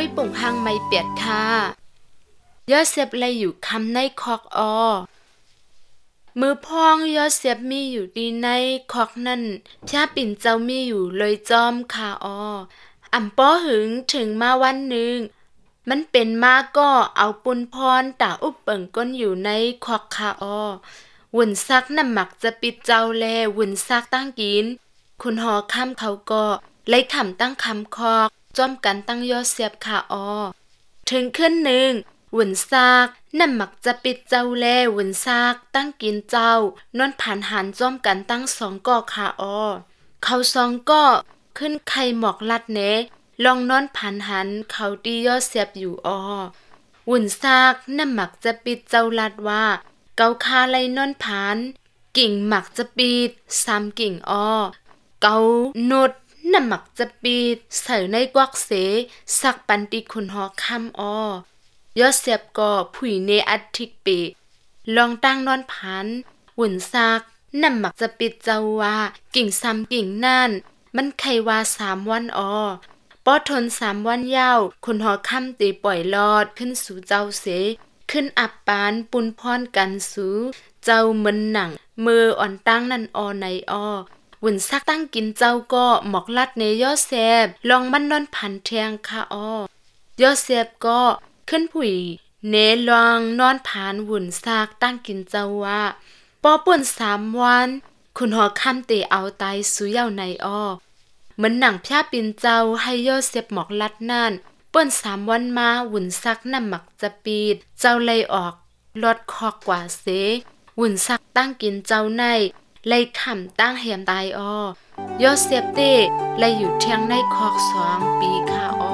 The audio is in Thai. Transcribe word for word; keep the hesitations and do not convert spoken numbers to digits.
ด้วยปุ่งหางไม่เปียดค่ะยอดเสียบเลยอยู่คำในคอกออมือพองยอดเสียบมีอยู่ดีในคอกนั่นพระปิ่นเจ้ามีอยู่เลยจอมค่ะอออ่ำป้อหึงถึงมาวันหนึ่งมันเป็นมาก็เอาปุนพรตาอุบเปิ่งก้นอยู่ในคอกค่ะออวุ่นซักน้ำหมักจะปิดเจ้าแลวุ่นซักตั้งกินคุณหอค่ำเขาก็เลยขำตั้งคำคอกจอมกันตั้งยอดเสียบค่ะออถึงขึ้นหนึ่งวุ่นซากน้ำหมักจะปิดเจ้าแลวุ่นซากตั้งกินเจ้านอนผ่านหันจ้อมกันตั้งสองก่อค่ะออเขาสองก่อขึ้นไข่หมอกลัดเนลองนอนผ่านหันเขาตียอดเสียบอยู่ออวุ่นซากน้ำหมักจะปิดเจ้าลัดว่าเกาคาไลนอนผ่านกิ่งหมักจะปิดสามกิ่งออเกานุดน้ำหมักจะปิดใส่ในกวักเสสักปันติคุณหอค่ำออยอดเสียบก็ผุยเนอัดทิกเปลองตั้งนอนพันหุ่นซากน้ำหมักจะปิดเจ้าว่ากิ่งซ้ำกิ่งนั่นมันไขว่าสามวันออป้อทนสามวันยาวคุณหอค่ำตีปล่อยลอดขึ้นสู่เจ้าเสขึ้นอับปานปุนพรกันสู่เจ้าเหมือนหนังมืออ่อนตั้งนั่นออในออหุ่นซักตั้งกินเจ้าก็หมอกลัดในยอดเสียบลองมันนอนผันเทียงค่ะออยอดเสียบก็ขึ้นผุยเนลองนอนผานหุ่นซากตั้งกินเจ้าว่าปอป่วนสามวันคุณหอค่ำเตเอาตายสุเย่าในอ้อเหมือนหนังพระปินเจ้าให้ยอดเสียบหมอกลัดนั่นป่วนสามวันมาหุ่นซักน้ำหมักจะปีดเจ้าเลยออกลดคอกกว่าเสหุ่นซักตั้งกินเจ้าในเลยขำตั้งเหียมตายอ้อยอดเสียบเต้เลยอยู่เทียงในคอกสองปีค่ะอ้อ